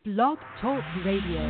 Blog Talk Radio.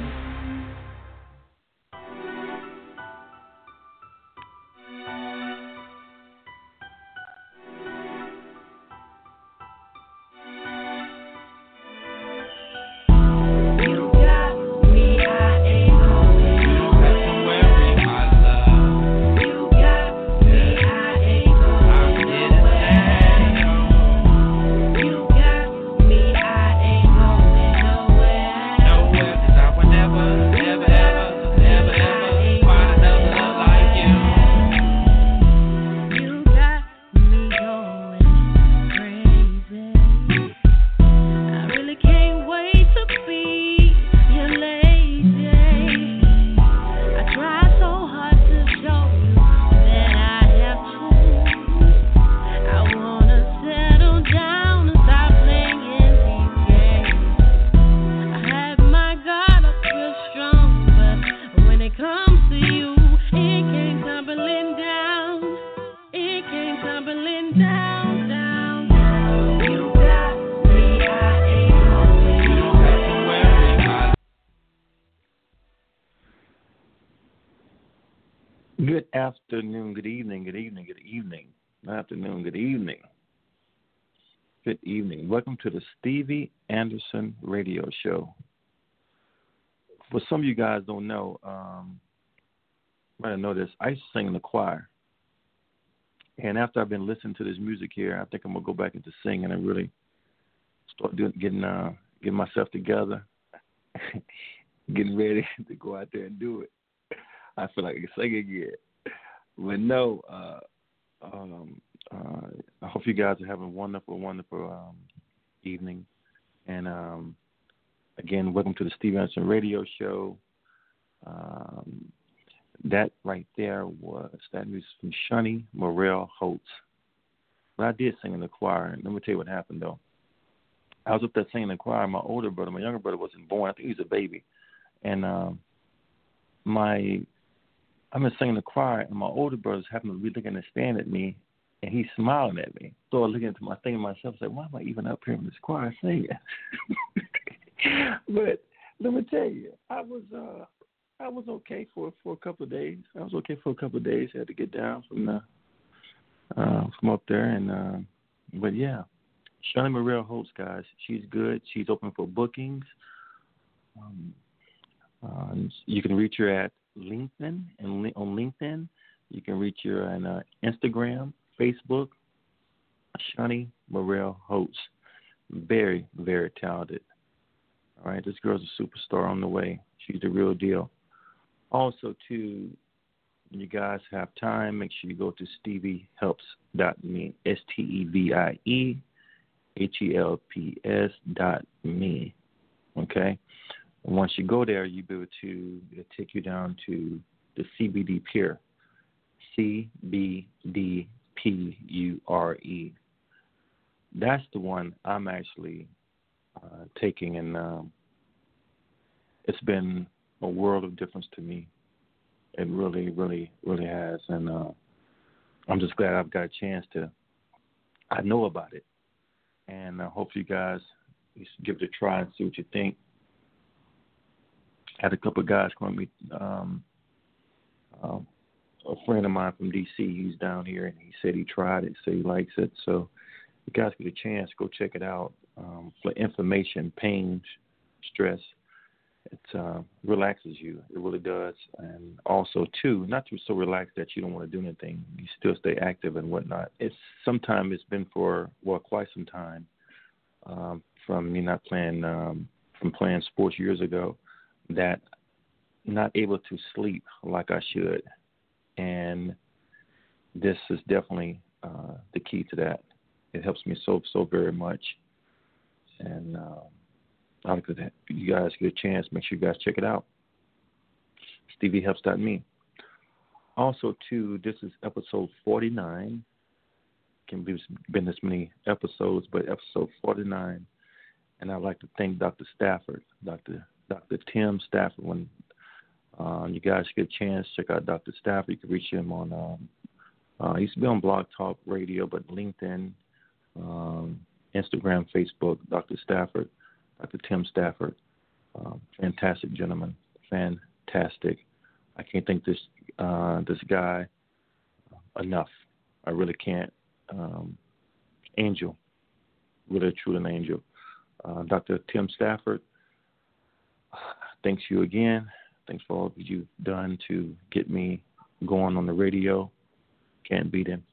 Good afternoon, good evening, good evening, good evening. Good afternoon, good evening. Good evening. Welcome to the Stevie Anderson Radio Show. For some of you guys don't know, might not know this, I used to sing in the choir. And after I've been listening to this music here, I think I'm going to go back into singing and really start getting myself together, getting ready to go out there and do it. I feel like I can sing again. But no, I hope you guys are having a wonderful, wonderful evening. And again, welcome to the Steve Anderson Radio Show. That right there was that music from Shani Morel Holtz. But I did sing in the choir. And let me tell you what happened, though. I was up there singing in the choir. My older brother, my younger brother wasn't born. I think he was a baby. And I've been singing the choir, and my older brother's happened to be looking and staring at me, and he's smiling at me. So I look into my thing myself, like, why am I even up here in this choir singing? But let me tell you, I was okay for a couple of days. I was okay for a couple of days. I had to get down from up there, and but yeah, Shani Morel Holtz, guys, she's good. She's open for bookings. You can reach her at LinkedIn, and on LinkedIn, you can reach her on Instagram, Facebook, Shani Morel Holtz. Very, very talented. All right, this girl's a superstar on the way. She's the real deal. Also, too, when you guys have time, make sure you go to steviehelps.me, STEVIEHELPS.me, okay? And once you go there, you'll be able to take you down to the CBD Pure, CBDPURE. That's the one I'm actually taking, and it's been a world of difference to me. It really, really, really has, and I'm just glad I've got a chance I know about it, and I hope you guys give it a try and see what you think. Had a couple of guys come meet a friend of mine from D.C. He's down here, and he said he tried it, said he likes it. So you guys get a chance, go check it out. For inflammation, pain, stress, it relaxes you. It really does. And also, too, not to so relaxed that you don't want to do anything. You still stay active and whatnot. It's been for, quite some time from me not playing, from playing sports years ago, that not able to sleep like I should. And this is definitely the key to that. It helps me so very much. And I'll you guys get a chance, make sure you guys check it out. StevieHelps.me. Also, too, this is episode 49. Can't believe it's been this many episodes, but episode 49. And I'd like to thank Dr. Stafford, Dr. Tim Stafford. When you guys get a chance, check out Dr. Stafford. You can reach him on, he used to be on Blog Talk Radio, but LinkedIn, Instagram, Facebook, Dr. Stafford, Dr. Tim Stafford. Fantastic gentleman. Fantastic. I can't thank this guy enough. I really can't. Angel. Really, truly an angel. Dr. Tim Stafford, thanks you again. Thanks for all that you've done to get me going on the radio. Can't beat him.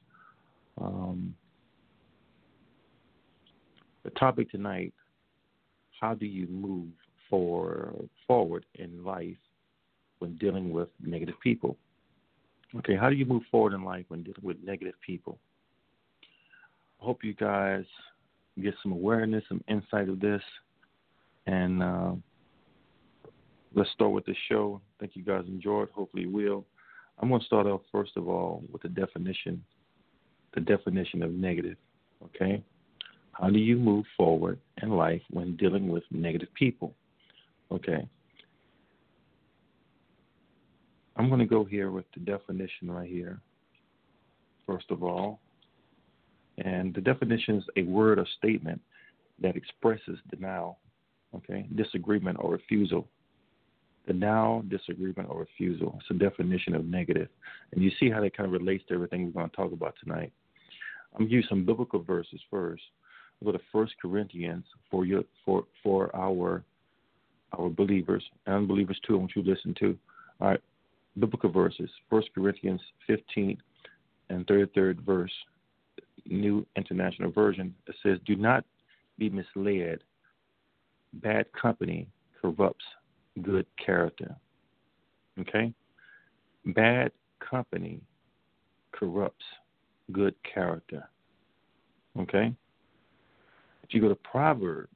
The topic tonight, how do you move forward in life when dealing with negative people? Okay, how do you move forward in life when dealing with negative people? I hope you guys get some awareness, some insight of this. And let's start with the show. I think you guys enjoyed. Hopefully you will. I'm going to start off, first of all, with the definition of negative. Okay? How do you move forward in life when dealing with negative people? Okay. I'm going to go here with the definition right here, first of all. And the definition is a word or statement that expresses denial, okay, disagreement or refusal. Denial, disagreement, or refusal. It's a definition of negative. And you see how that kind of relates to everything we're going to talk about tonight. I'm going to use some biblical verses first. We'll go to 1 Corinthians for our believers and unbelievers too. I want you to listen to. All right, biblical verses. 1 Corinthians 15 and 33rd verse. New International Version. It says, do not be misled. Bad company corrupts good character. Okay? Bad company corrupts good character. Okay? If you go to Proverbs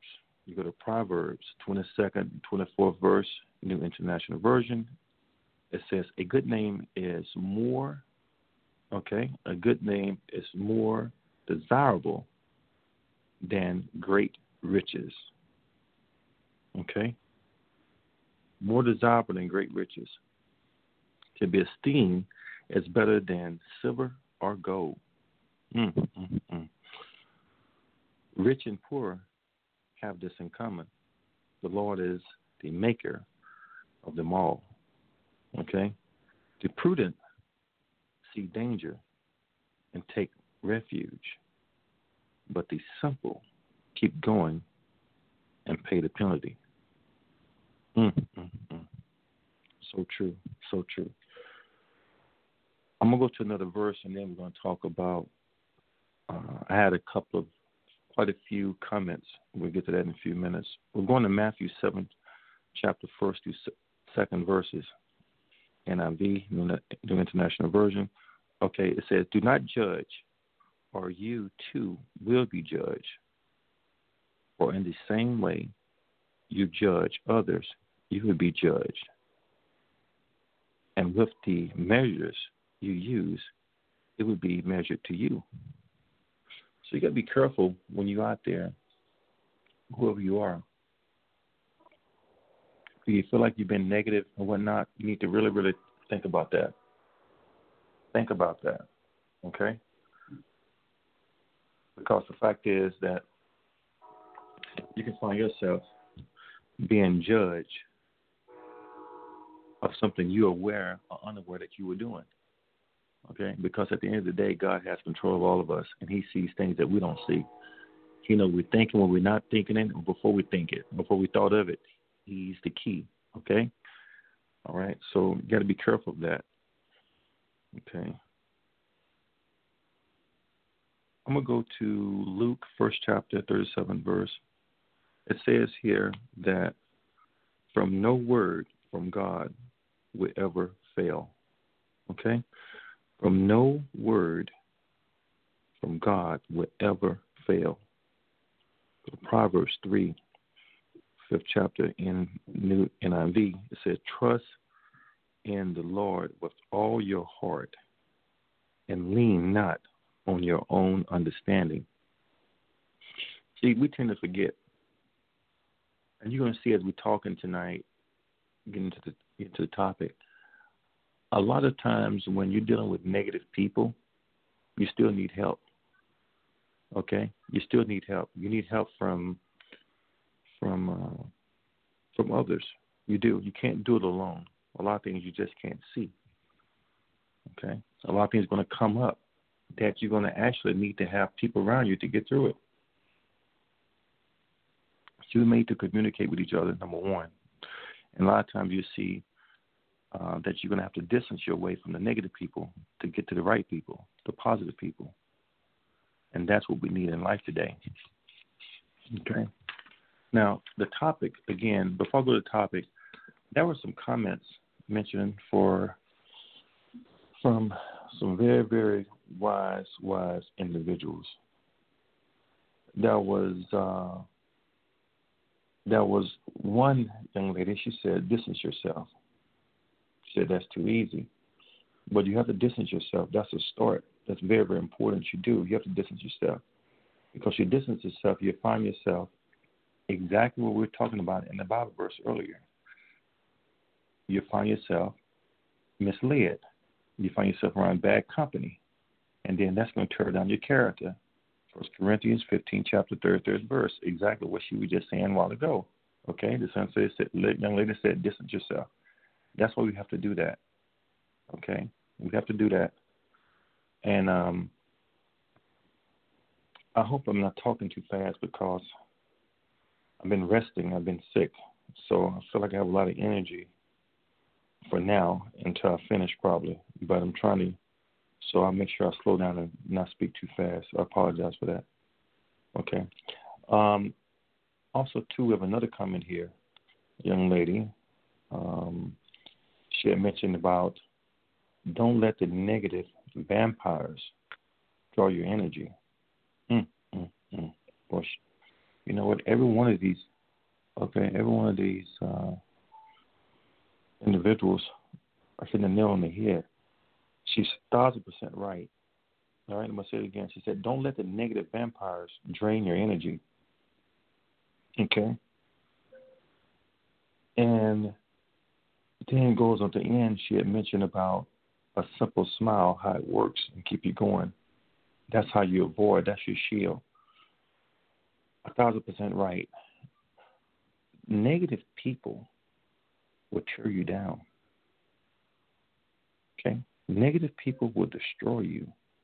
22nd, 24th verse, New International Version, it says, a good name is more, okay? A good name is more desirable than great riches. Okay? More desirable than great riches. To be esteemed is better than silver or gold. Rich and poor have this in common. The Lord is the maker of them all. Okay? The prudent see danger and take refuge, but the simple keep going and pay the penalty. So true, so true. I'm going to go to another verse, and then we're going to talk about, I had quite a few comments. We'll get to that in a few minutes. We're going to Matthew 7, chapter 1st through 2nd verses, NIV, New International Version. Okay, it says, do not judge, or you too will be judged. For in the same way you judge others, you will be judged. And with the measures you use, it will be measured to you. So you got to be careful when you're out there, whoever you are. If you feel like you've been negative or whatnot, you need to really, really think about that. Think about that, okay? Because the fact is that you can find yourself being judged of something you're aware or unaware that you were doing, okay? Because at the end of the day, God has control of all of us, and he sees things that we don't see. He knows we're thinking when we're not thinking it, or before we think it, before we thought of it. He's the key, okay? All right, so you got to be careful of that, okay? I'm going to go to Luke, 1st chapter, 37th verse. It says here that from no word from God will ever fail. Okay? From no word from God will ever fail. Proverbs 3, 5th chapter in New NIV, it says, trust in the Lord with all your heart and lean not on your own understanding. See, we tend to forget. And you're going to see as we're talking tonight, getting into the topic, a lot of times when you're dealing with negative people, you still need help. Okay? You still need help. You need help from from others. You do. You can't do it alone. A lot of things you just can't see. Okay? A lot of things are going to come up that you're going to actually need to have people around you to get through it. You're made to communicate with each other, number one. And a lot of times you see that you're going to have to distance your way from the negative people to get to the right people, the positive people. And that's what we need in life today. Okay? Now, the topic, again, before I go to the topic, there were some comments mentioned from some very, very wise individuals. There was one young lady, she said, distance yourself. She said, that's too easy. But you have to distance yourself. That's a start. That's very, very important you do. You have to distance yourself. Because you distance yourself, you find yourself exactly what we were talking about in the Bible verse earlier. You find yourself misled. You find yourself around bad company. And then that's going to tear down your character. 1 Corinthians 15, chapter 33rd verse, exactly what she was just saying a while ago. Okay, the young lady said, distance yourself. That's why we have to do that. Okay, we have to do that. And I hope I'm not talking too fast because I've been resting. I've been sick. So I feel like I have a lot of energy for now until I finish probably. But I'm trying to, so I'll make sure I slow down and not speak too fast. I apologize for that. Okay. Also, too, we have another comment here. Young lady, she had mentioned about don't let the negative vampires draw your energy. Well, you know what? Every one of these individuals are hitting the nail on the head. She's 1,000% right. All right, I'm going to say it again. She said, don't let the negative vampires drain your energy. Okay? And then it goes on to the end, she had mentioned about a simple smile, how it works and keep you going. That's how you avoid. That's your shield. 1,000% right. Negative people will tear you down. Okay? Negative people will destroy you.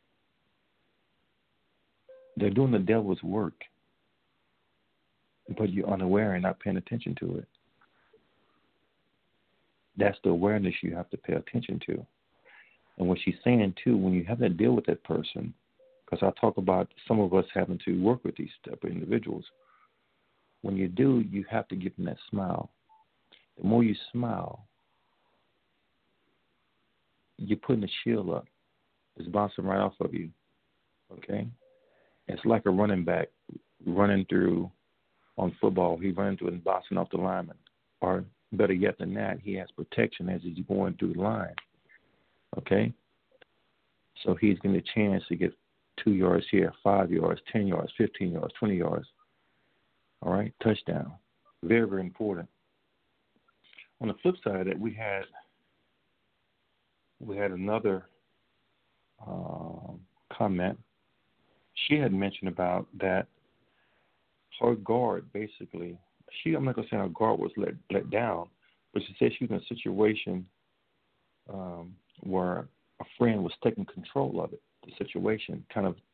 They're doing the devil's work, but you're unaware and not paying attention to it. That's the awareness you have to pay attention to. And what she's saying, too, when you have to deal with that person, because I talk about some of us having to work with these type of individuals, when you do, you have to give them that smile. The more you smile, you're putting a shield up. It's bouncing right off of you, okay? It's like a running back running through on football. He's running through and bouncing off the lineman. Or better yet than that, he has protection as he's going through the line, okay? So he's getting a chance to get 2 yards here, 5 yards, 10 yards, 15 yards, 20 yards. All right, touchdown. Very, very important. On the flip side of that, we had another comment. She had mentioned about that her guard basically, I'm not going to say her guard was let down, but she said she was in a situation where a friend was taking control of it, the situation, kind of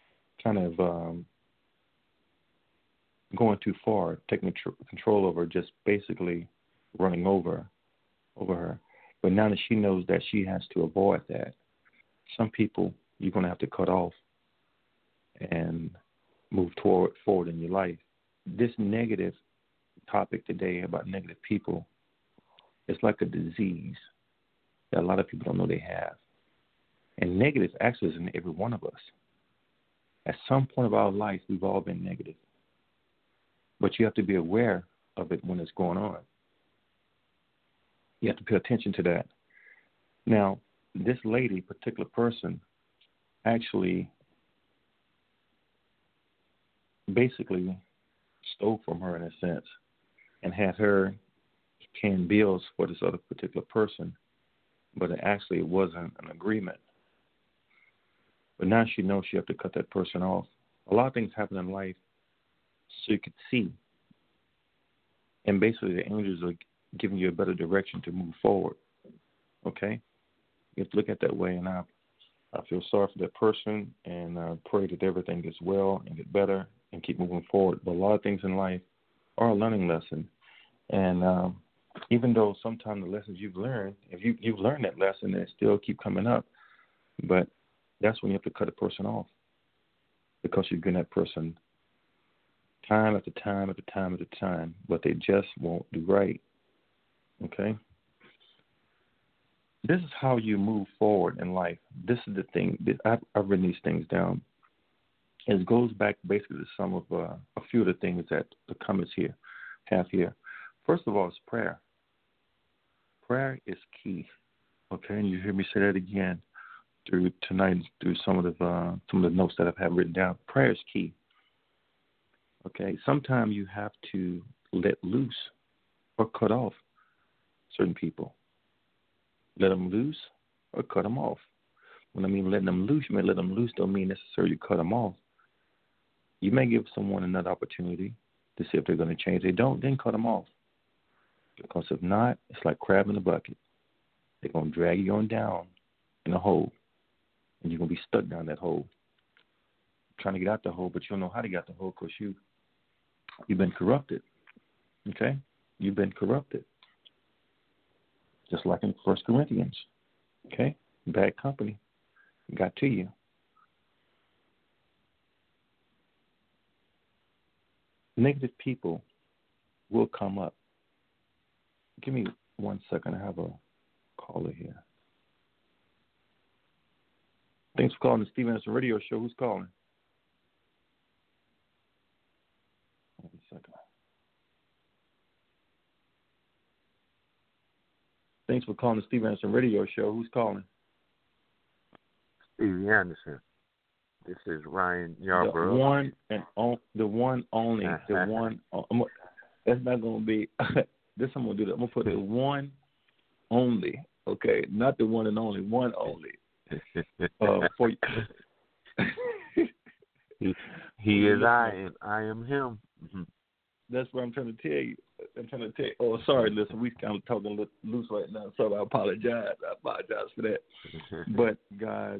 going too far, taking control over her, just basically running over her. But now that she knows that she has to avoid that, some people you're going to have to cut off and move forward in your life. This negative topic today about negative people is like a disease that a lot of people don't know they have. And negative actually is in every one of us. At some point of our life, we've all been negative. But you have to be aware of it when it's going on. You have to pay attention to that. Now, this lady, particular person, actually basically stole from her in a sense and had her paying bills for this other particular person, but it wasn't an agreement. But now she knows she has to cut that person off. A lot of things happen in life so you could see and basically the angels are giving you a better direction to move forward. Okay, you have to look at it that way, and I feel sorry for that person, and pray that everything gets well and get better and keep moving forward. But a lot of things in life are a learning lesson, and even though sometimes the lessons you've learned, if you've learned that lesson, and it still keep coming up, but that's when you have to cut a person off, because you've given that person time after time after time after time, but they just won't do right. Okay? This is how you move forward in life. This is the thing. I've written these things down. It goes back basically to some of a few of the things that the comments here have here. First of all, it's prayer. Prayer is key. Okay, and you hear me say that again through tonight, through some of the notes that I've had written down. Prayer is key. Okay, sometimes you have to let loose or cut off certain people. Let them loose or cut them off. When I mean letting them loose, you may let them loose don't mean necessarily cut them off. You may give someone another opportunity to see if they're going to change. If they don't, then cut them off. Because if not, it's like crab in a bucket. They're going to drag you on down in a hole, and you're going to be stuck down that hole. Trying to get out the hole, but you don't know how to get out the hole because you've been corrupted. Okay? You've been corrupted. Just like in 1 Corinthians. Okay? Bad company got to you. Negative people will come up. Give me 1 second. I have a caller here. Thanks for calling the Steve Anderson Radio Show. Who's calling? 1 second. Thanks for calling the Steve Anderson Radio Show. Who's calling? Stevie Anderson. This is Ryan Yarbrough. The one only. The one. That's not going to be. This I'm going to do. I'm going to put the one only. Okay, not the one and only. One only. For you. He is I, and I am him. Mm-hmm. That's what I'm trying to tell you. Oh, sorry, listen, we kind of talking loose right now, so I apologize. For that. But guys,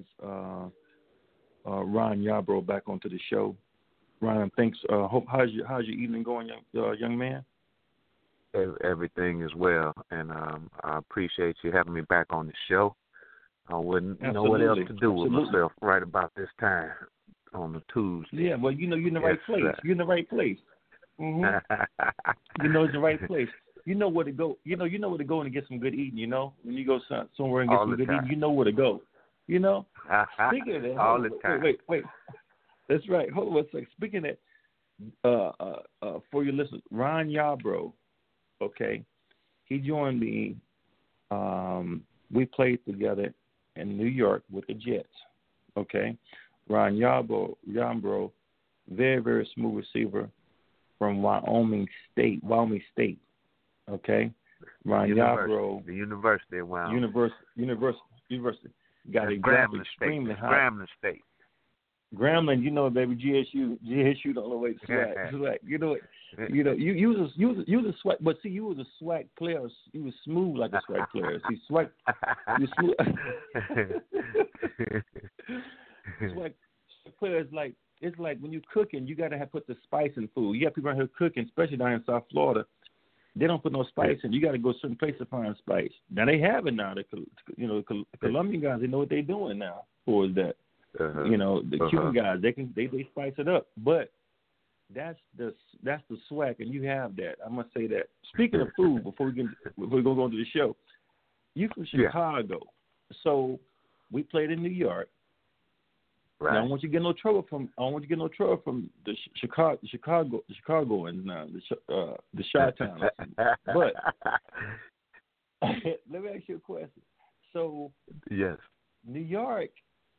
Ron Yarbrough back onto the show. Ron, thanks. How's your evening going, young man? Everything is well, and I appreciate you having me back on the show. I wouldn't know what else to do with myself right about this time on the Tuesday. Yeah, well, you're in the right place. You're in the right place. Mm-hmm. It's the right place. You know where to go. You know where to go and get some good eating. You know, when you go somewhere and get some good eating, you know where to go. You know. Speaking of that, all the time. Wait. That's right. Hold on 1 second. Speaking of that, for your listeners, Ron Yarbrough, okay, he joined me. We played together in New York with the Jets. Okay, Ron Yarbrough, very, very smooth receiver from Wyoming State. Okay, Ron Yarbrough, the University of Wyoming. University. Got a Grambling extremely State. high. Grambling State. Grambling, baby, GSU don't know what swag. You was a swag, but see, you was a swag player. You was smooth like a swag player. See, swag, you smooth. Swag player is like, it's like when you cooking, you gotta put the spice in food. You have people around here cooking, especially down in South Florida. They don't put no spice in. You got to go to a certain place to find spice. Now they have it now. The Colombian guys, they know what they're doing now. For that, the Cuban guys, they spice it up. But that's the swag, and you have that. I must say that. Speaking of food, before we go into the show, you from Chicago, so we played in New York. Right. Now, I don't want you to get no trouble from the Chicagoans now, the Chi-Town. But let me ask you a question. So, yes, New York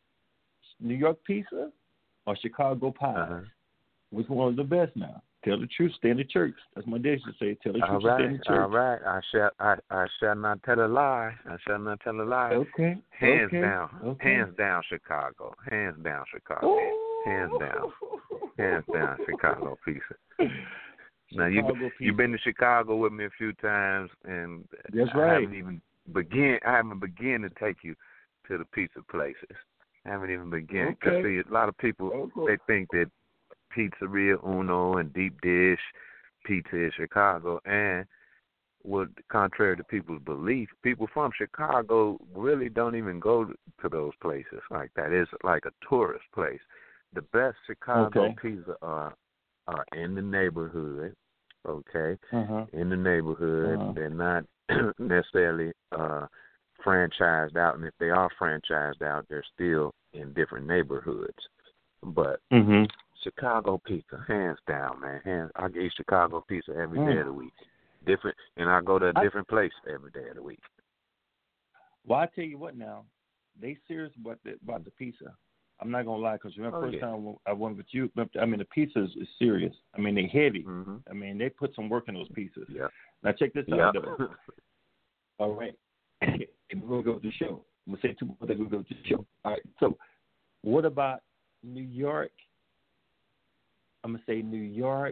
pizza or Chicago pie? Which one is the best now? Tell the truth, stay in the church. That's my dish to say. Tell the truth, stay in the church. All right. I shall not tell a lie. Okay. Hands down, Chicago. Hands down, Chicago. Ooh. Hands down, Chicago pizza. Now you've been to Chicago with me a few times, and that's right. I haven't begun to take you to the pizza places. I haven't even begun. Because see, a lot of people they think that Pizzeria Uno and Deep Dish Pizza is Chicago, and contrary to people's belief, people from Chicago really don't even go to those places like that. It's like a tourist place. The best Chicago pizza are in the neighborhood, in the neighborhood. They're not necessarily franchised out, and if they are franchised out, they're still in different neighborhoods. But Chicago pizza, hands down, man. I eat Chicago pizza every day of the week. Different, and I go to a different place every day of the week. Well, I tell you what now, they serious about the pizza. I'm not gonna lie, because remember first time I went with you. I mean, the pizza is serious. I mean, they're heavy. I mean, they put some work in those pizzas. Yeah. Now check this out, though. All right, we're gonna go to the show. I'm gonna say two more things. We're gonna go to the show. All right. So, what about New York? I'm gonna say New York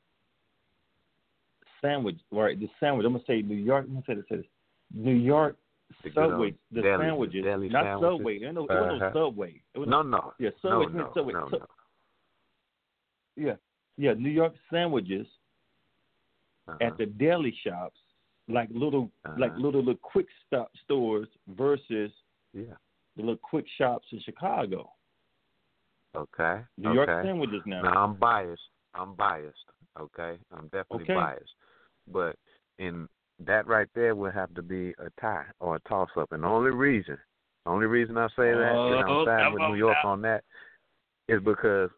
sandwich. Right, the sandwich. I'm gonna say New York. I'm gonna say this. New York Subway, the sandwiches, not sandwiches. Subway. There was no Subway. No. Yeah, Subway. No, Subway. No. Yeah. New York sandwiches at the deli shops, like little quick stop stores versus the little quick shops in Chicago. Okay. New York sandwiches now. Now I'm biased. Okay, I'm definitely biased, but in that right there would have to be a tie or a toss-up. And the only reason I say that I'm siding with New York on that is because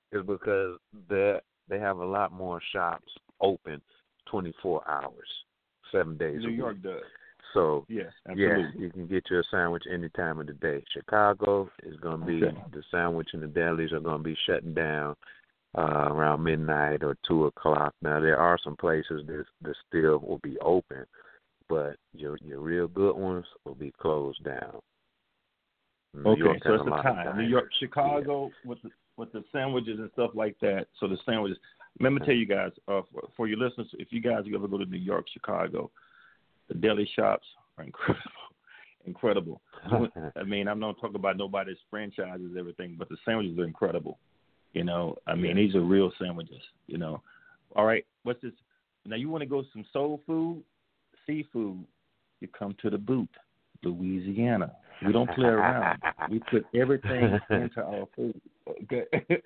they have a lot more shops open 24 hours, 7 days a week. New York does. So, yes, absolutely. You can get you a sandwich any time of the day. Chicago is going to be, the sandwich and the delis are going to be shutting down around midnight or 2 o'clock. Now, there are some places that still will be open, but your real good ones will be closed down. New York so it's a tie. New York, Chicago with the sandwiches and stuff like that. So the sandwiches. Let me tell you guys, for your listeners, if you guys ever go to New York, Chicago, the deli shops are incredible. I mean, I'm not talking about nobody's franchises, everything, but the sandwiches are incredible. You know, I mean, these are real sandwiches. You know, all right. What's this? Now you want to go some soul food? Seafood, you come to the Boot, Louisiana. We don't play around. We put everything into our food. Okay.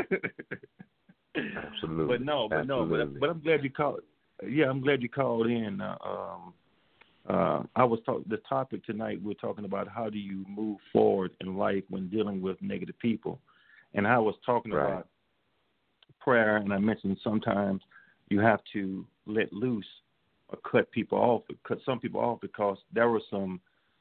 Absolutely. But I'm glad you called. Yeah, I'm glad you called in. I was the topic tonight. We're talking about how do you move forward in life when dealing with negative people, and I was talking about prayer, and I mentioned sometimes you have to let loose or cut some people off because there were some.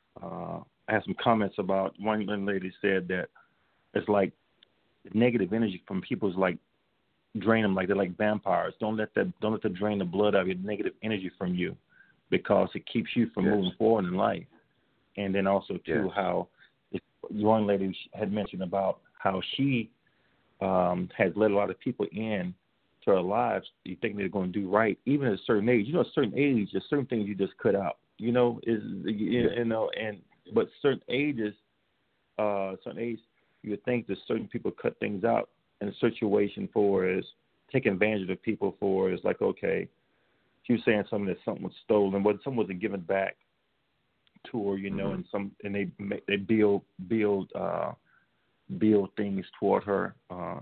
I had some comments about one lady said that it's like negative energy from people is like drain them, like they're like vampires. Don't let them drain the blood out of your negative energy from you, because it keeps you from moving forward in life. And then also too how one lady had mentioned about how she has let a lot of people in to her lives. You think they're going to do right, even at a certain age. You know, at a certain age, there's certain things you just cut out. You know, but certain ages, you would think that certain people cut things out in a situation for is taking advantage of people for is like, okay, she was saying something that something was stolen, but something wasn't given back to her, you know, and they build things toward her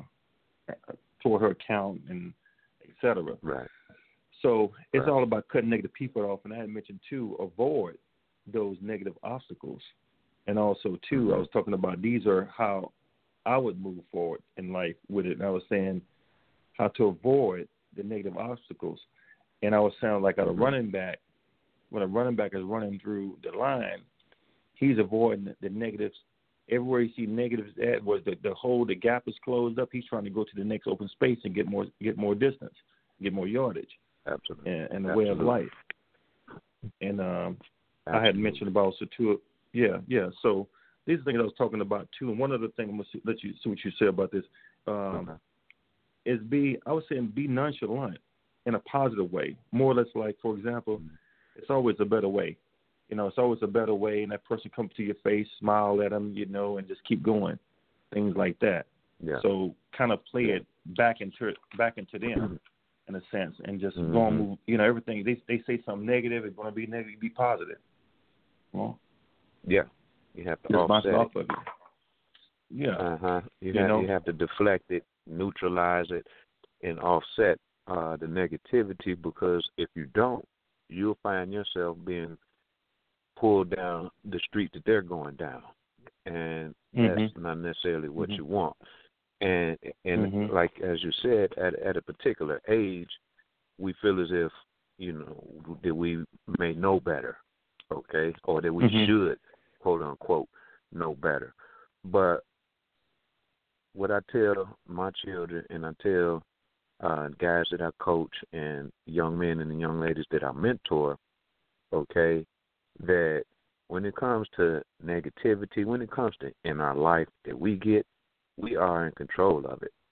account and et cetera. Right. So it's all about cutting negative people off, and I had mentioned too, avoid those negative obstacles, and also too, I was talking about these are how I would move forward in life with it. And I was saying how to avoid the negative obstacles, and I was sounding like a running back. When a running back is running through the line, he's avoiding the negatives. Everywhere you see negatives at, where the gap is closed up, he's trying to go to the next open space and get more distance, get more yardage. Absolutely. And the way of life. And I had mentioned about also too. So these are things I was talking about too. And one other thing, I'm gonna let you see what you say about this. Is be nonchalant. in a positive way. More or less like, for example, it's always a better way. It's always a better way, and that person comes to your face, smile at them, and just keep going, things like that. Yeah. So kind of play it back into them, in a sense, and just go and move. Everything they say something negative, it's going to be negative, be positive. Well, yeah, you have to just offset off of it. Yeah. You have to deflect it, neutralize it, and offset the negativity, because if you don't, you'll find yourself being pulled down the street that they're going down, and that's not necessarily what you want. And like as you said, at a particular age, we feel as if that we may know better, okay, or that we should, quote unquote, know better. But what I tell my children, and I tell guys that I coach, and young men and young ladies that I mentor, okay, that when it comes to negativity, when it comes to in our life that we are in control of it.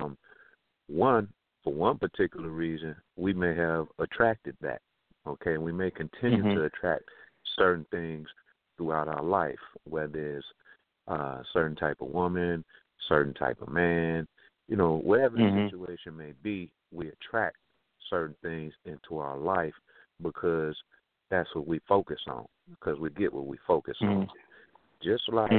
For one particular reason, we may have attracted that, okay? We may continue to attract certain things throughout our life, whether it's a certain type of woman, certain type of man, whatever the situation may be, we attract certain things into our life because that's what we focus on, because we get what we focus on. Just like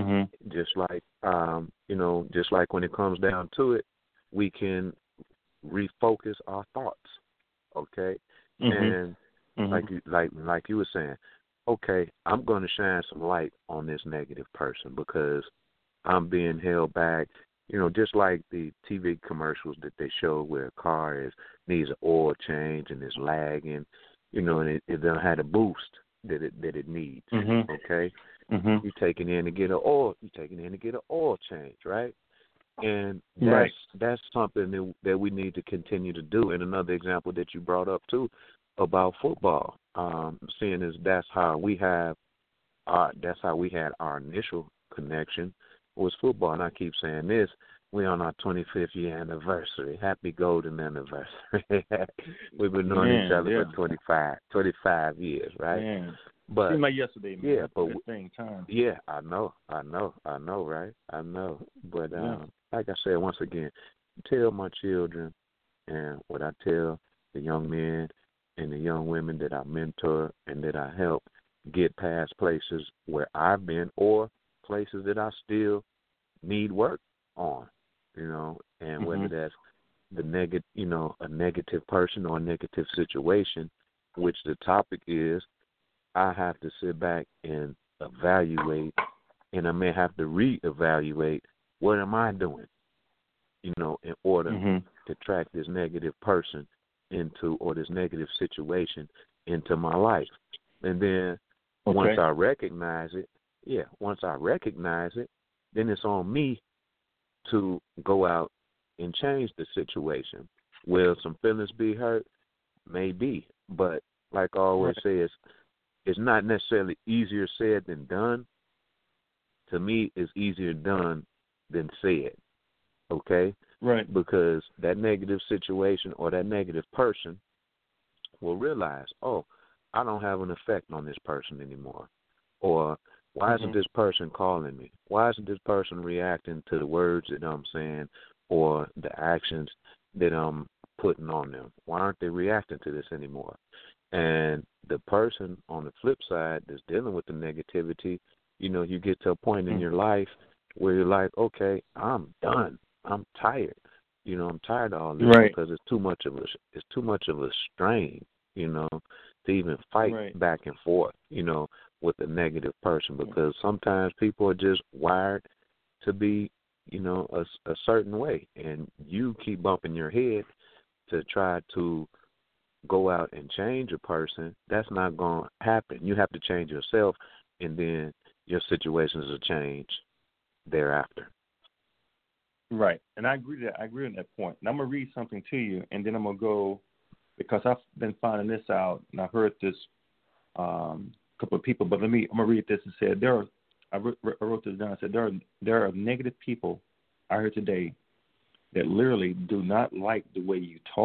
when it comes down to it, we can refocus our thoughts, okay? And like you were saying, okay, I'm going to shine some light on this negative person because I'm being held back. Just like the TV commercials that they show where a car needs an oil change and it's lagging, and it doesn't have the boost that it needs, okay? You're taking in to get an oil change, right? And that's something that we need to continue to do. And another example that you brought up too about football, seeing as that's how we had our initial connection was football. And I keep saying this: we're on our 25th year anniversary. Happy golden anniversary. We've been knowing each other for 25 years, right? Man. But seemed like yesterday, man. Yeah, but same time. Yeah, I know, right? I know. But like I said, once again, tell my children, and what I tell the young men and the young women that I mentor and that I help get past places where I've been or places that I still need work on, and whether that's the a negative person or a negative situation, which the topic is, I have to sit back and evaluate, and I may have to reevaluate what am I doing, in order to track this negative person into, or this negative situation into my life. And then once I recognize it, then it's on me to go out and change the situation. Will some feelings be hurt? Maybe. But like I always say, it's not necessarily easier said than done. To me, it's easier done than said, okay? Right. Because that negative situation or that negative person will realize, oh, I don't have an effect on this person anymore. Or why isn't this person calling me? Why isn't this person reacting to the words that I'm saying or the actions that I'm putting on them? Why aren't they reacting to this anymore? And the person on the flip side that's dealing with the negativity, you get to a point in your life where you're like, okay, I'm done. I'm tired. I'm tired of all this because it's too much of a strain, to even fight back and forth, with a negative person, because sometimes people are just wired to be, a certain way, and you keep bumping your head to try to go out and change a person. That's not going to happen. You have to change yourself, and then your situations will change thereafter. Right, and I agree on that point. And I'm gonna read something to you, and then I'm gonna go, because I've been finding this out, and I heard this couple of people. But I'm gonna read this. It said I wrote this down. I said there are negative people out here today that literally do not like the way you talk,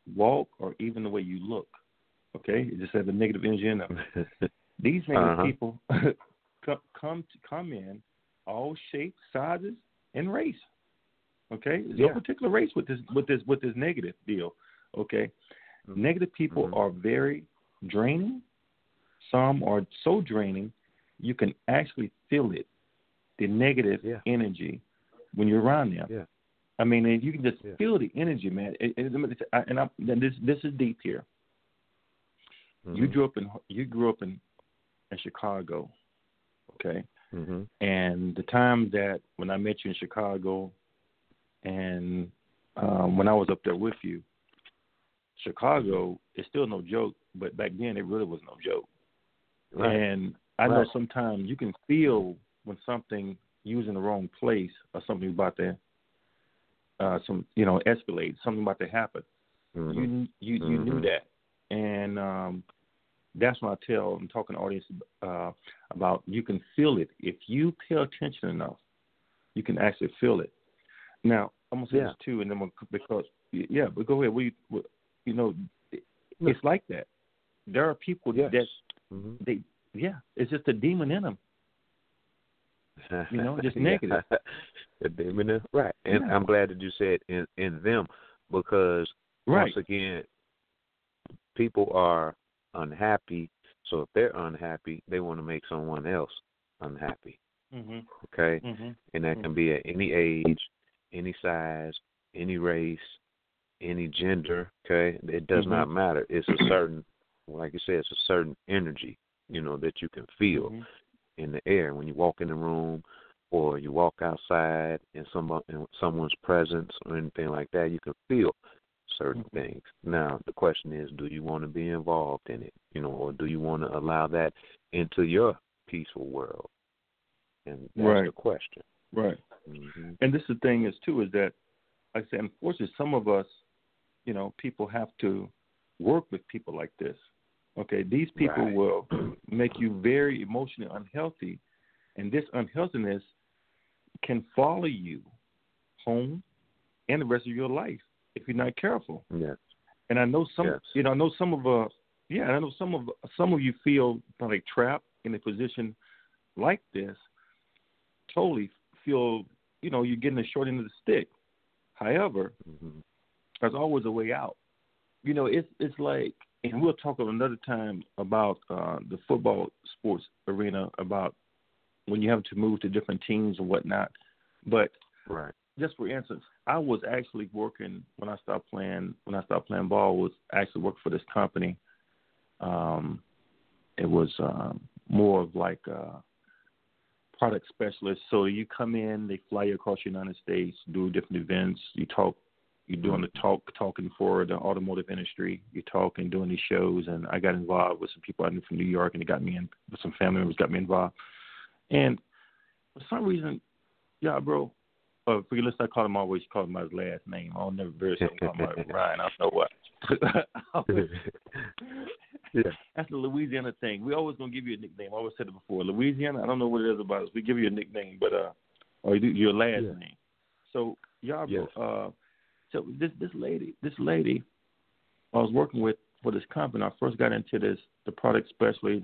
walk, or even the way you look. Okay, it just has a negative energy in them. These negative people come in all shapes, sizes, and race. Okay, there's no particular race with this negative deal. Okay, negative people are very draining. Some are so draining you can actually feel it, the negative energy when you're around them. Yeah. I mean, you can just feel the energy, man. This is deep here. You grew up in Chicago, okay? And the time that when I met you in Chicago, and when I was up there with you, Chicago is still no joke, but back then it really was no joke. Right. And I know sometimes you can feel when something you was in the wrong place or something about to escalate, something about to happen. You knew that, and that's what I'm talking to the audience about. You can feel it if you pay attention enough. You can actually feel it. Now I'm gonna say this too, and then because but go ahead. It's like that. There are people that it's just a demon in them. Just negative. The demon, right? And I'm glad that you said in them, because once again, people are unhappy. So if they're unhappy, they want to make someone else unhappy. Okay, and that can be at any age, any size, any race, any gender. Okay, it does not matter. It's a certain, like you said, it's a certain energy, that you can feel in the air when you walk in the room, or you walk outside in someone's presence or anything like that. You can feel certain things. Now the question is, do you want to be involved in it, or do you want to allow that into your peaceful world? And that's the question. Right. And this is the thing is that, like I said, unfortunately, some of us, people have to work with people like this. Okay, these people will make you very emotionally unhealthy, and this unhealthiness can follow you home and the rest of your life if you're not careful. Yes. And I know some, I know some of you feel like trapped in a position like this. Totally feel, you're getting the short end of the stick. However, there's always a way out. It's like, and we'll talk another time about the football sports arena, about when you have to move to different teams and whatnot. But just for instance, I was actually working when I stopped playing ball. Was actually working for this company. It was more of like a product specialist. So you come in, they fly you across the United States, do different events. You talk. You're doing the talking for the automotive industry. You're talking, doing these shows, and I got involved with some people I knew from New York, and they got me in. Some family members got me involved. And for some reason, bro, forget, let's not call him. I always call him by his last name. I'll never very seldom call him Ryan. I don't know what. That's the Louisiana thing. We always gonna give you a nickname. I always said it before. Louisiana, I don't know what it is about us. We give you a nickname, but or your last name. So bro. So this lady, I was working with for this company. I first got into the product specialist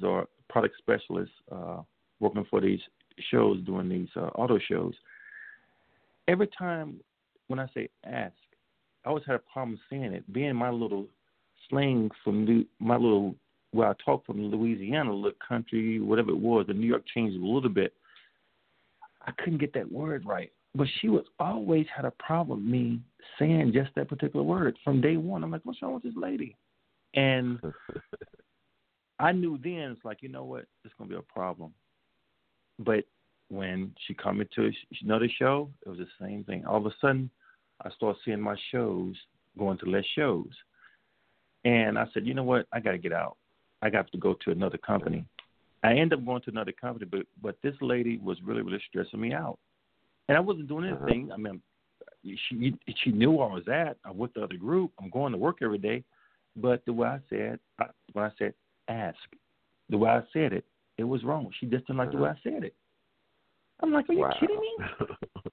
working for these shows, doing these auto shows. Every time when I say ask, I always had a problem saying it. Being my little slang from where I talk from Louisiana, little country, whatever it was, the New York changed a little bit. I couldn't get that word right. But she was always had a problem with me saying just that particular word from day one. I'm like, what's wrong with this lady? And I knew then, it's like, you know what, it's going to be a problem. But when she come into another show, it was the same thing. All of a sudden, I started seeing my shows going to less shows. And I said, you know what, I got to get out. I got to go to another company. I ended up going to another company, but this lady was really, really stressing me out. And I wasn't doing anything. I mean, she knew where I was at. I'm with the other group. I'm going to work every day. But the way I said, when I said ask, the way I said it, it was wrong. She just didn't like the way I said it. I'm like, are you kidding me?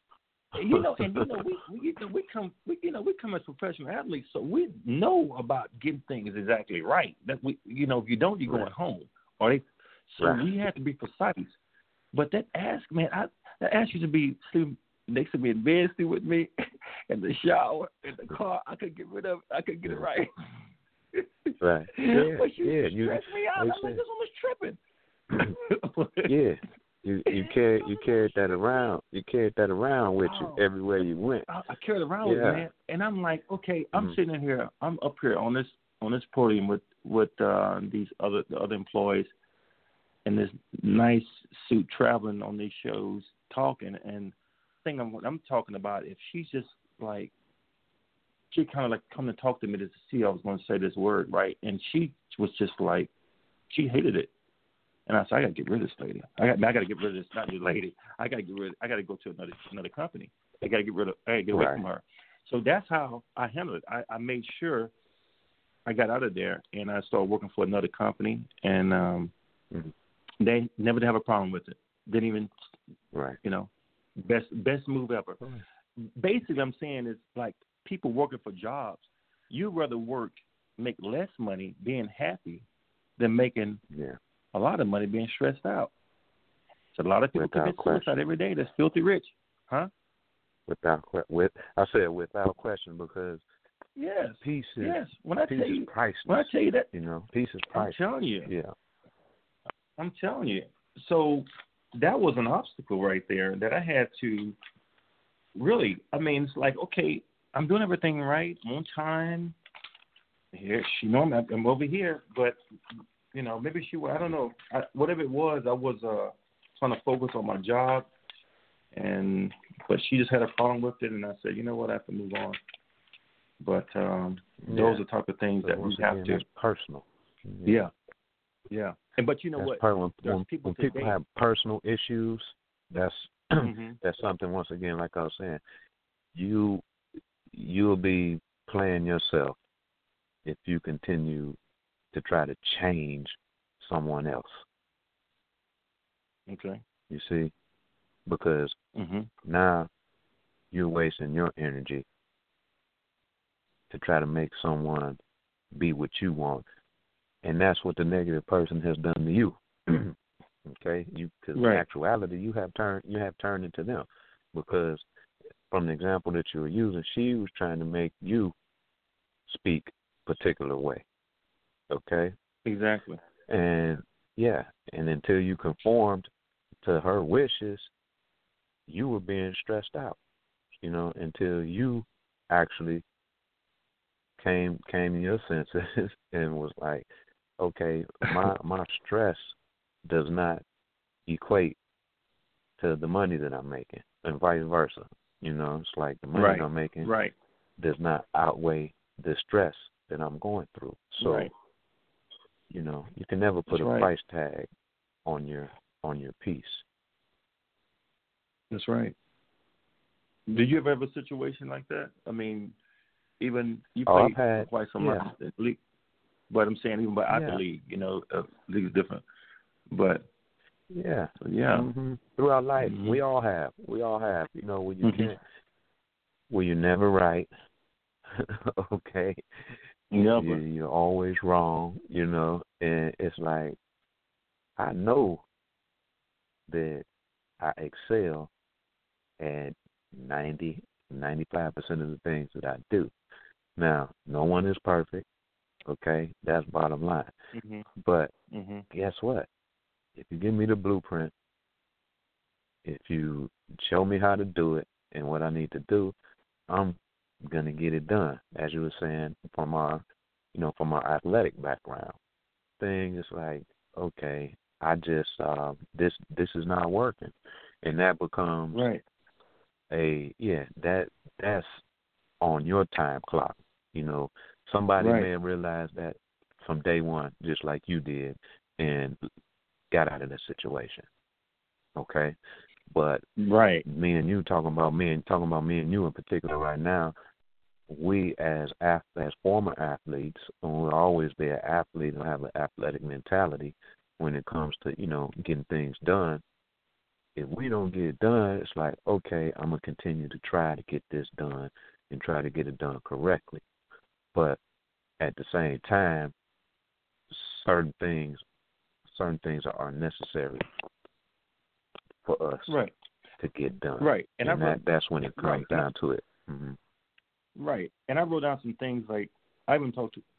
we come as professional athletes, so we know about getting things exactly right. That if you don't, you're going home. We have to be precise. But that ask, man, that ask you to be sleep next to me in bed, sleep with me, in the shower, in the car. I could get rid of it. I could get it right. Right. Yeah. But you stress me out. I'm like, this one was tripping. Yeah. You carried that around. You carried that around with you everywhere you went. I carried it around with me, man. And I'm like, okay, I'm sitting in here. I'm up here on this podium with the other employees in this nice suit, traveling on these shows, talking. And the thing I'm talking about, if she's just like, she kind of like come to talk to me to see I was going to say this word, right? And she was just like, she hated it. And I said, I got to get rid of this lady. I got to get rid of this, not this lady. I got to go to another company. I got to get away from her. So that's how I handled it. I made sure I got out of there, and I started working for another company, and they never did have a problem with it. Didn't even, best move ever. Basically, I'm saying is like people working for jobs, you'd rather make less money being happy than making a lot of money being stressed out. So a lot of people commit suicide every day. That's filthy rich, huh? Without question, because peace is priceless. When I tell you that, peace is priceless. I'm telling you. Yeah. I'm telling you. So that was an obstacle right there that I had to really. I mean, it's like, okay, I'm doing everything right, I'm on time. Here, I'm over here, but. Maybe she was, I don't know. Whatever it was, I was trying to focus on my job, but she just had a problem with it, and I said, you know what, I have to move on. But those are the type of things that we have to. It's personal. Yeah. But you know what? When people have personal issues, that's that's something, once again, like I was saying, you'll be playing yourself if you continue to try to change someone else. Okay. You see? Because now you're wasting your energy to try to make someone be what you want. And that's what the negative person has done to you. Okay? Because in actuality, you have turned into them. Because from the example that you were using, she was trying to make you speak a particular way. Okay? Exactly. And until you conformed to her wishes, you were being stressed out, until you actually came to your senses and was like, okay, my stress does not equate to the money that I'm making, and vice versa. It's like the money that I'm making does not outweigh the stress that I'm going through. So you can never put a price tag on your peace. That's right. Did you ever have a situation like that? I mean, even you played for quite some months in the league, but I'm saying even out the league, league is different. But throughout life, we all have. Where you can't, where you're never right. Okay. You're always wrong, and it's like, I know that I excel at 95% of the things that I do. Now, no one is perfect, okay? That's bottom line. But guess what? If you give me the blueprint, if you show me how to do it and what I need to do, I'm going to get it done. As you were saying, from our athletic background thing, is like, okay, I just this is not working, and that becomes that's on your time clock. Somebody may have realized that from day one, just like you did, and got out of the situation. Okay, but me and you talking about me and you in particular right now. We as former athletes, and we'll always be an athlete and have an athletic mentality when it comes to getting things done. if we don't get it done, it's like, okay, I'm going to continue to try to get this done and try to get it done correctly. But at the same time, certain things are necessary for us to get done. Right. And that's when it comes down to it. Mm-hmm. Right. And I wrote down some things like went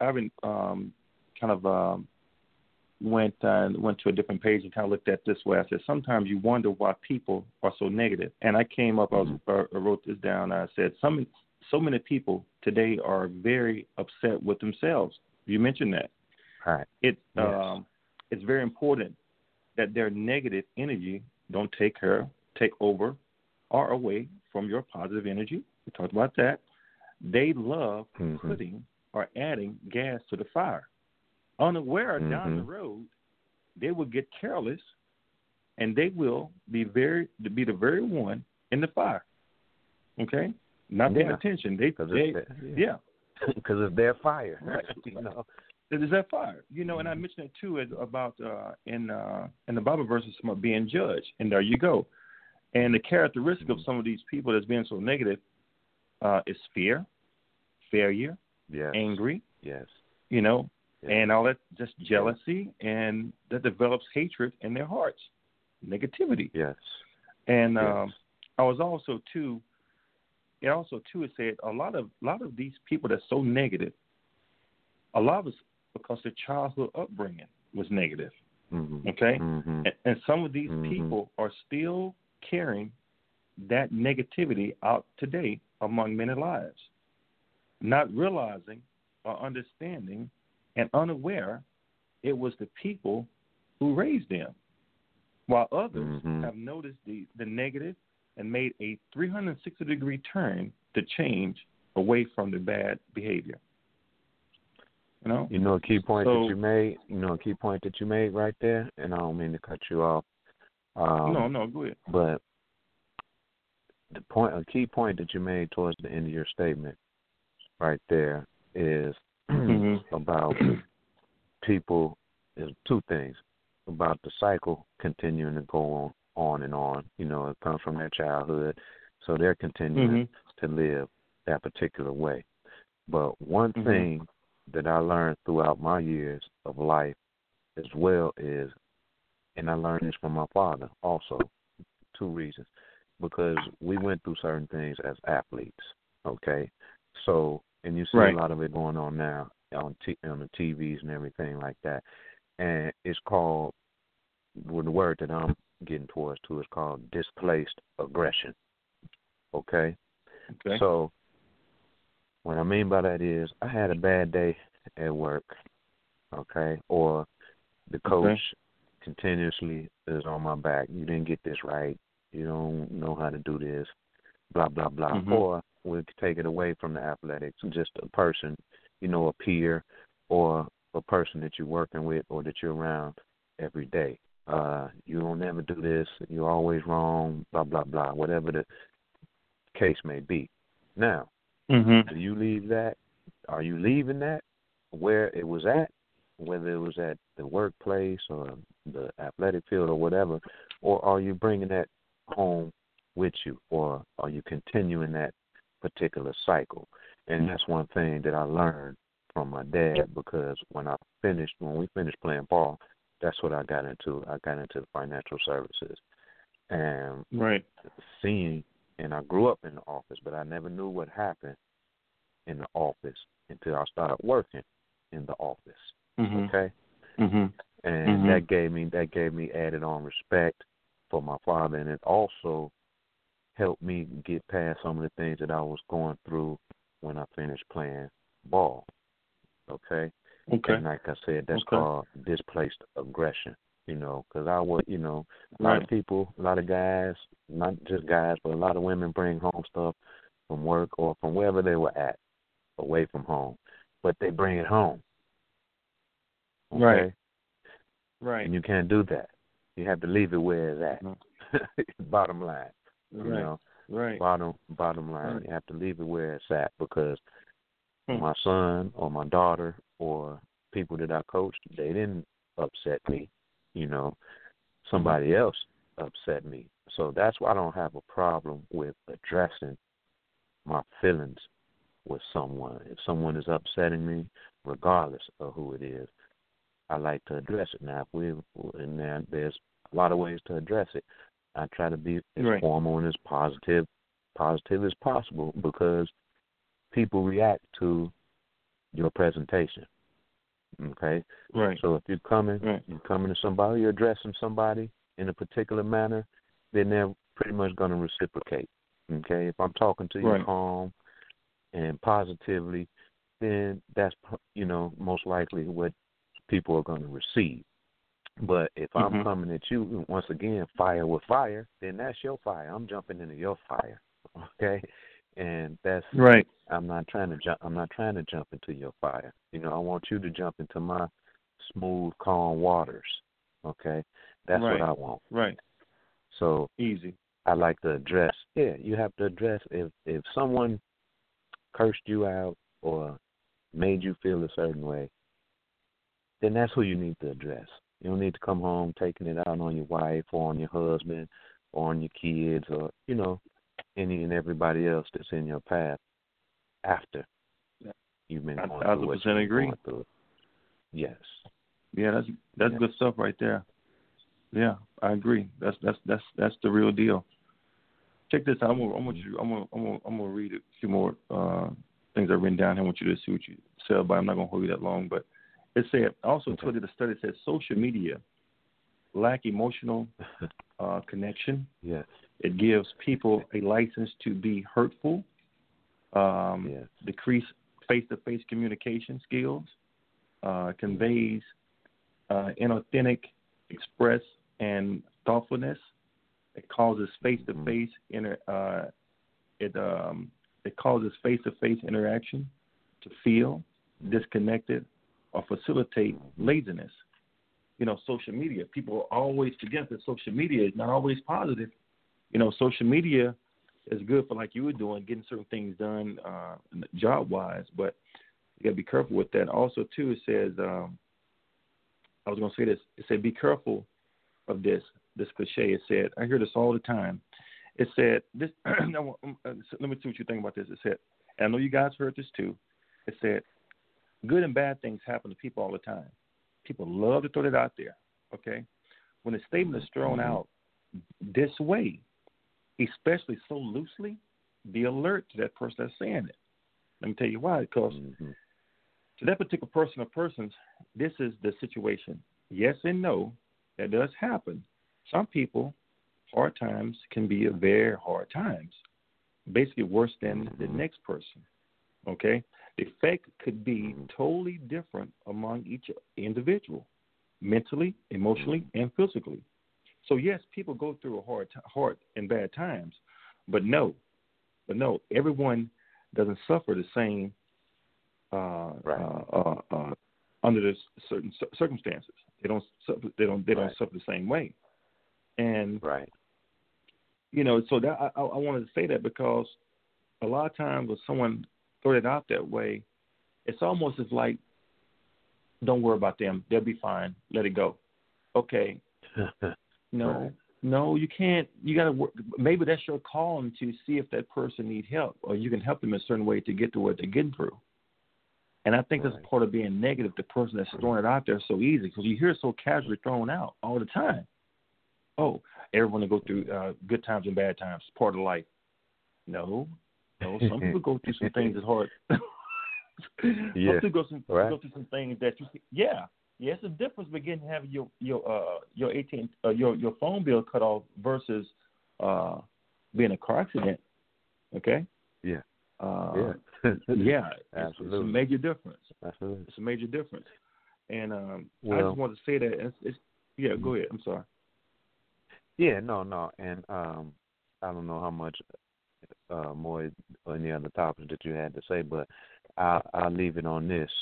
to a different page and kind of looked at this way. I said, sometimes you wonder why people are so negative. And I came up, I wrote this down. I said, so many people today are very upset with themselves. You mentioned that. Right. It's very important that their negative energy don't take over or away from your positive energy. We talked about that. They love putting or adding gas to the fire. Unaware down the road, they will get careless, and they will be the very one in the fire. Okay, not paying attention. Because it's their fire. Right. You know, it is that fire. You know, and I mentioned it too about in the Bible verses about being judged, and there you go. And the characteristic of some of these people that's being so negative is fear, failure, angry. Yes. You know. And all that, just jealousy, and that develops hatred in their hearts, negativity. Yes. And I was also too. It said a lot of these people that's so negative. A lot of us because their childhood upbringing was negative. Mm-hmm. Okay. Mm-hmm. And some of these people are still carrying that negativity out today among many lives, not realizing or understanding. And unaware, it was the people who raised them, while others have noticed the negative and made a 360-degree turn to change away from the bad behavior. You know a key point that you made. You know a key point that you made right there, and I don't mean to cut you off. No, go ahead. But a key point that you made towards the end of your statement, right there, is. About people is two things. About the cycle continuing to go on and on. You know, it comes from their childhood, so they're continuing to live that particular way. But one thing that I learned throughout my years of life as well is, and I learned this from my father also, two reasons. Because we went through certain things as athletes, okay? So, and you see a lot of it going on now on the TVs and everything like that. And it's called, the word that I'm getting towards too is called displaced aggression. Okay? So what I mean by that is I had a bad day at work, okay? Or the coach continuously is on my back. You didn't get this right. You don't know how to do this, blah, blah, blah. Or we could take it away from the athletics, just a person, you know, a peer or a person that you're working with or that you're around every day. You don't never do this. You're always wrong, blah, blah, blah, whatever the case may be. Now, do you leave that? Are you leaving that where it was at, whether it was at the workplace or the athletic field or whatever, or are you bringing that home with you, or are you continuing that particular cycle? And that's one thing that I learned from my dad, because when we finished playing ball, that's what I got into. I got into financial services. And and I grew up in the office, but I never knew what happened in the office until I started working in the office. Okay? And that gave me added on respect for my father, and it also helped me get past some of the things that I was going through when I finished playing ball. Okay? And like I said, that's called displaced aggression, you know, because I was, you know, a lot of people, a lot of guys, not just guys, but a lot of women bring home stuff from work or from wherever they were at, away from home, but they bring it home. Okay? Right. And you can't do that. You have to leave it where it's at. Bottom line. You know? Bottom line. You have to leave it where it's at, because my son or my daughter or people that I coached, they didn't upset me. You know, somebody else upset me. So that's why I don't have a problem with addressing my feelings with someone. If someone is upsetting me, regardless of who it is, I like to address it. Now, there's a lot of ways to address it. I try to be as formal and as positive as possible, because people react to your presentation. Okay? Right. So if you're coming to somebody, you're addressing somebody in a particular manner, then they're pretty much going to reciprocate. Okay? If I'm talking to you calm and positively, then that's, most likely what people are going to receive. But if I'm coming at you, once again, fire with fire, then that's your fire. I'm jumping into your fire. Okay? And that's right. I'm not trying to jump into your fire. I want you to jump into my smooth, calm waters. Okay? That's what I want. Right. So easy. I like to address. Yeah, you have to address if someone cursed you out or made you feel a certain way, then that's who you need to address. You don't need to come home taking it out on your wife or on your husband or on your kids or, any and everybody else that's in your path after you've been going through what you've been going through. Yes. Yeah, that's good stuff right there. Yeah, I agree. That's the real deal. Check this out. I'm gonna read a few more things I've written down here. I want you to see what you say about it. I'm not gonna hold you that long, but it said also Twitter. The study said social media lack emotional connection. Yes. It gives people a license to be hurtful. Decrease face-to-face communication skills. Conveys inauthentic express and thoughtfulness. It causes face-to-face it causes face-to-face interaction to feel disconnected or facilitate laziness. Social media. People always forget that social media is not always positive. Social media is good for, like you were doing, getting certain things done job-wise, but you got to be careful with that. Also, too, it says, I was going to say this. It said, be careful of this cliche. It said, I hear this all the time. It said, this. Let me see what you think about this. It said, and I know you guys heard this too. It said, good and bad things happen to people all the time. People love to throw that out there, okay? When a statement is thrown out this way, especially so loosely, be alert to that person that's saying it. Let me tell you why. Because to that particular person or persons, this is the situation. Yes and no, that does happen. Some people, hard times can be very hard times, basically worse than the next person, okay? The effect could be totally different among each individual, mentally, emotionally, and physically. So, yes, people go through a hard and bad times, but no, everyone doesn't suffer the same under the certain circumstances. They don't suffer the same way, and so that I wanted to say that because a lot of times when someone throw it out that way, it's almost as like, don't worry about them. They'll be fine. Let it go. Okay. No, you can't. You got to work. Maybe that's your calling to see if that person needs help, or you can help them in a certain way to get to what they're getting through. And I think that's part of being negative, the person that's throwing it out there so easy, because you hear it so casually thrown out all the time. Oh, everyone will go through good times and bad times. It's part of life. No, some people go through some things that's hard. Some people go through some things that you see. Yeah, it's a difference between having your phone bill cut off versus being a car accident. Okay. Yeah. Yeah. Absolutely. It's a major difference. Absolutely. It's a major difference. And I just wanted to say that. Yeah. Go ahead. I'm sorry. Yeah. No. And I don't know how much more or any other topics that you had to say, but I'll leave it on this.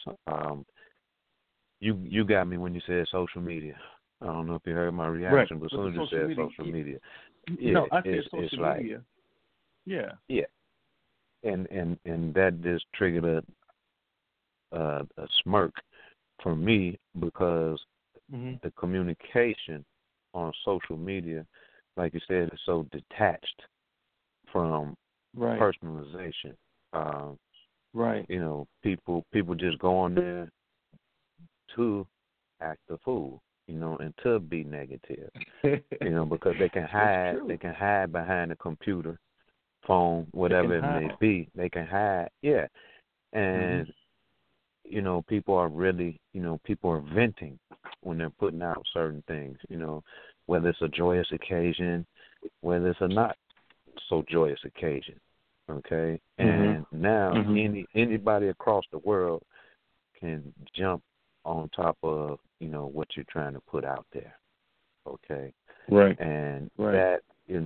You got me when you said social media. I don't know if you heard my reaction, but as soon as you said social media, I said social media. Like, yeah, and that just triggered a smirk for me because the communication on social media like you said, is so detached from Right. personalization. Right. You know, people just go on there to act a fool, you know, and to be negative, you know, because they can hide behind a computer, phone, whatever it may be. They can hide, yeah. And you know, people are venting when they're putting out certain things, you know, whether it's a joyous occasion, whether it's a not so joyous occasion. Okay? And now anybody across the world can jump on top of, you know, what you're trying to put out there. Okay? Right. And that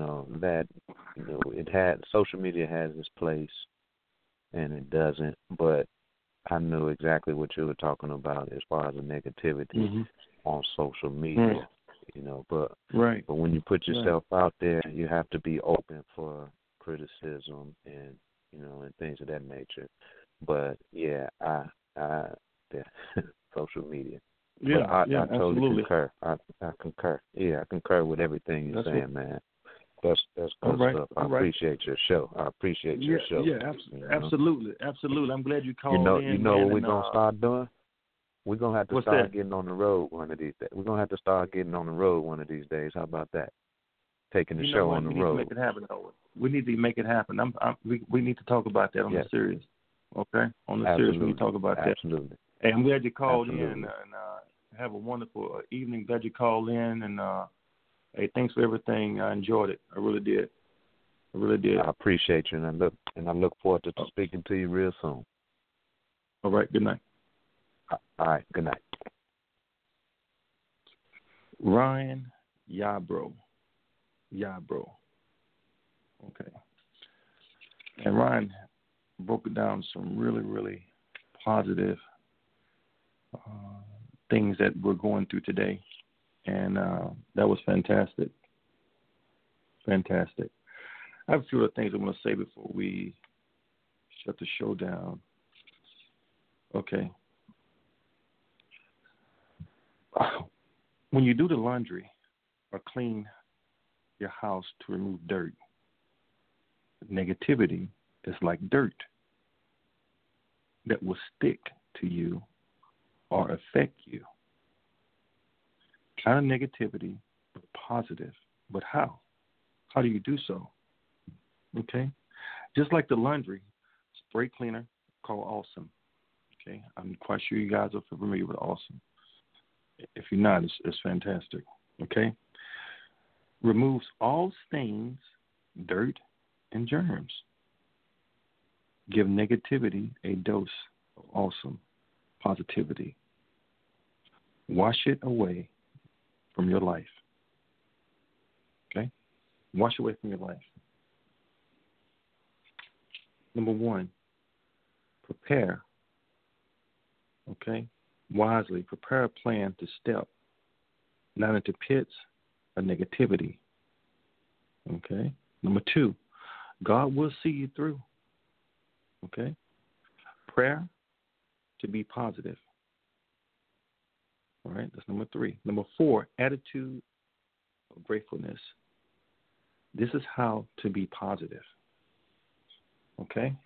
social media has its place and it doesn't, but I knew exactly what you were talking about as far as the negativity on social media, you know. But when you put yourself out there, you have to be open for criticism and, you know, and things of that nature. But yeah, social media. Yeah, I totally absolutely. concur. I concur. Yeah, I concur with everything you're saying, man. That's good stuff. I appreciate your show. I appreciate your show. Yeah, absolutely. I'm glad you called in. You know what we're gonna start doing? We're gonna have to start getting on the road one of these days. We're gonna have to start getting on the road one of these days. How about that? Taking the show on the road. We need to make it happen, though. We need to make it happen. We need to talk about that on the series. Okay, on the series we need to talk about that. Absolutely. Hey, I'm glad you called in and have a wonderful evening. Glad you called in and. Hey, thanks for everything. I enjoyed it. I really did. I appreciate you, and I look forward to speaking to you real soon. All right. Good night. All right. Good night. Ryan Yarbrough. Okay. And Ryan broke down some really, really positive things that we're going through today. And that was fantastic. Fantastic. I have a few other things I want to say before we shut the show down. Okay. When you do the laundry or clean your house to remove dirt, negativity is like dirt that will stick to you or affect you. Not a negativity, but positive. But how? How do you do so? Okay? Just like the laundry spray cleaner called Awesome. Okay? I'm quite sure you guys are familiar with Awesome. If you're not, it's fantastic. Okay? Removes all stains, dirt, and germs. Give negativity a dose of awesome positivity. Wash it away from your life. Okay? Wash away from your life. Number one, prepare. Okay? Wisely, prepare a plan to step not into pits of negativity. Okay? Number two, God will see you through. Okay? Prayer to be positive. All right, that's number three. Number four, attitude of gratefulness. This is how to be positive. Okay?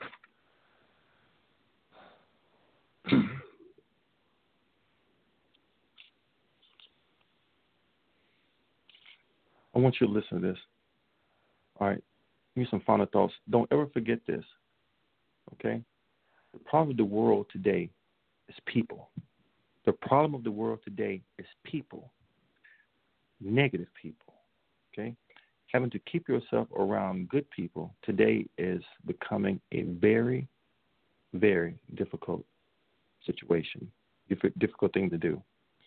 I want you to listen to this. All right, give me some final thoughts. Don't ever forget this. Okay? The problem of the world today is people. The problem of the world today is people, negative people, okay? Having to keep yourself around good people today is becoming a very, very difficult situation, difficult thing to do.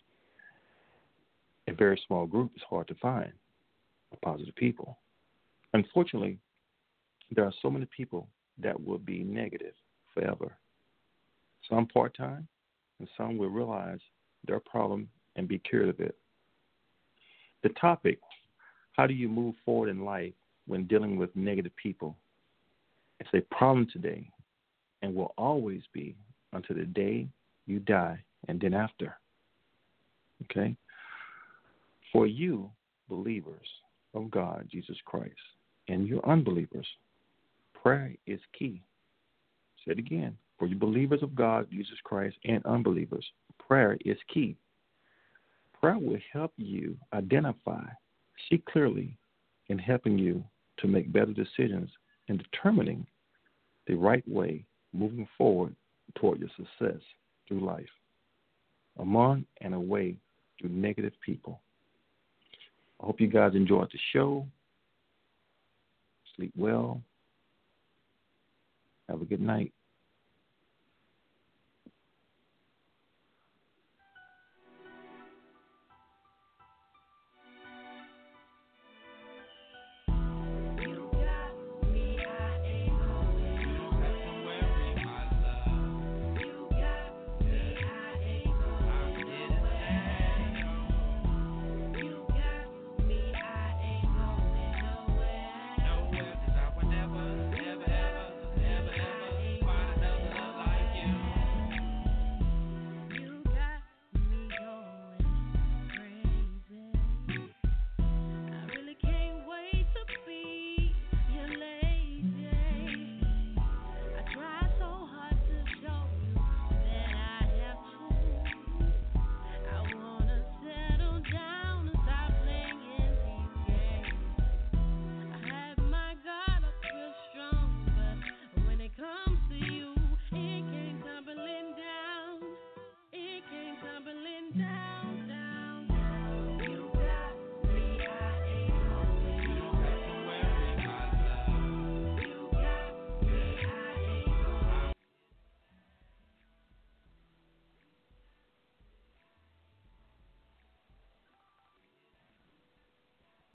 A very small group is hard to find positive people. Unfortunately, there are so many people that will be negative forever. Some part-time, and some will realize their problem and be cured of it. The topic, how do you move forward in life when dealing with negative people? It's a problem today and will always be until the day you die and then after. Okay? For you, believers, of God, Jesus Christ, and you unbelievers, prayer is key. Say it again. For you believers of God, Jesus Christ, and unbelievers, prayer is key. Prayer will help you identify, see clearly, and helping you to make better decisions and determining the right way moving forward toward your success through life, among and away through negative people. I hope you guys enjoyed the show. Sleep well. Have a good night.